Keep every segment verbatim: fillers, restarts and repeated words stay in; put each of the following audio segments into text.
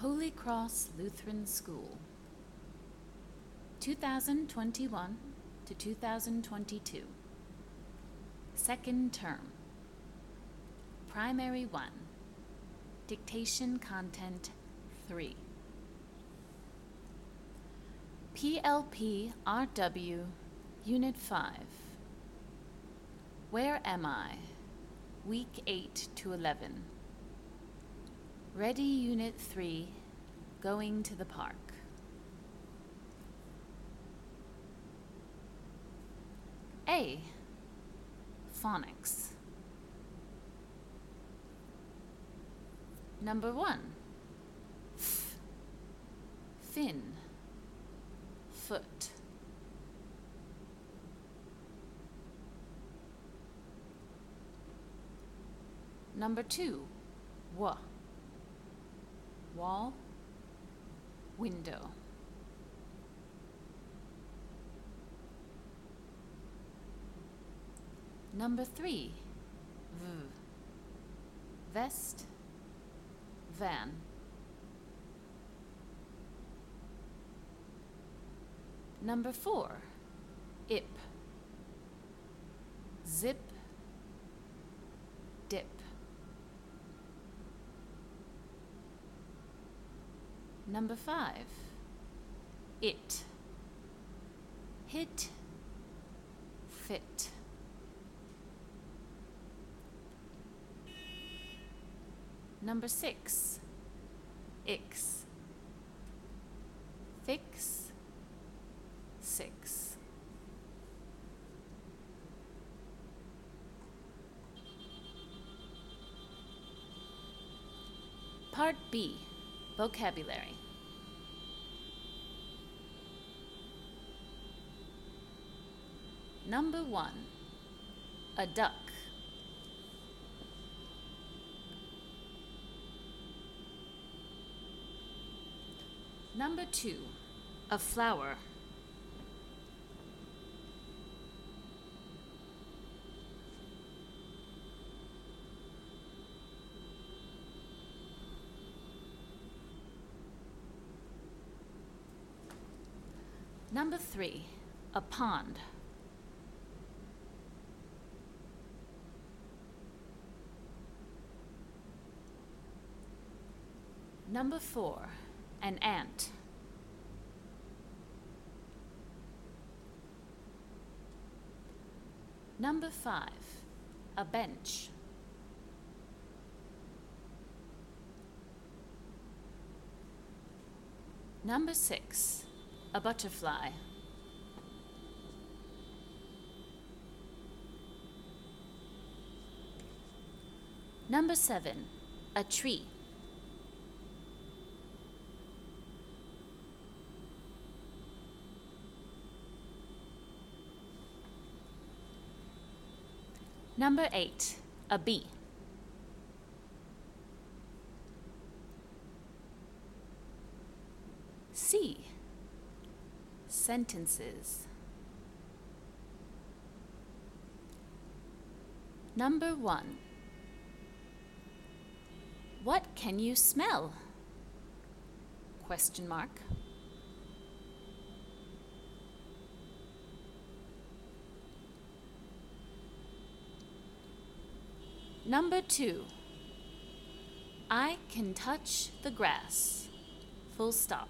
Holy Cross Lutheran School, two thousand twenty-one to two thousand twenty-two. Second term. Primary one. Dictation Content three. P L P R W Unit five. Where am I? Week eight to eleven. Ready Unit three, Going to the Park. A. Phonics. Number one. F. Fin. Foot. Number two. W. Wall. Window. Number three. V. Vest. Van. Number four. Ip. Zip. Dip. Number five. It. Hit. Fit. Number six. Ix. Fix. Six. Part B. Vocabulary. Number one. A duck. Number two. A flower. Number three. A pond. Number four. An ant. Number five. A bench. Number six. A butterfly. Number seven. A tree. Number eight. A bee. C. Sentences. Number one. What can you smell? Question mark. Number two. I can touch the grass. Full stop.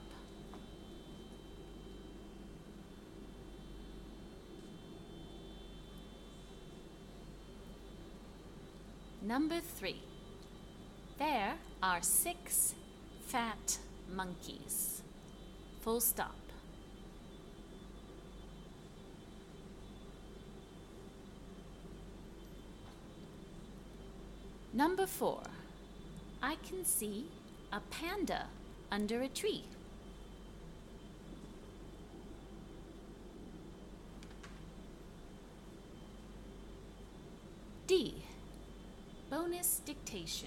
Number three. There are six fat monkeys. Full stop. Number four. I can see a panda under a tree. D. Bonus dictation.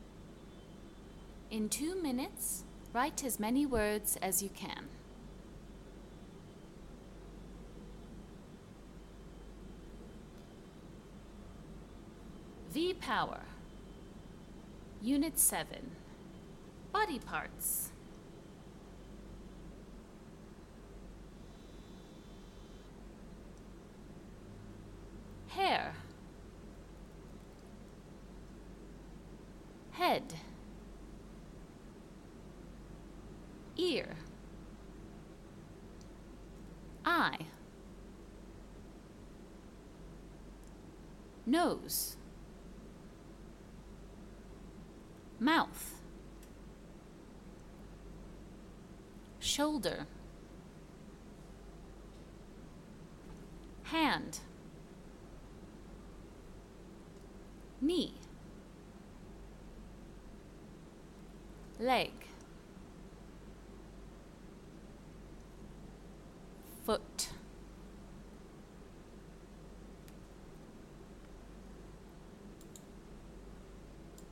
In two minutes, write as many words as you can. V-Power. Unit seven. What body parts. Hair. Head. Ear. Eye. Nose. Mouth. Shoulder. Hand. Knee. Leg. Foot.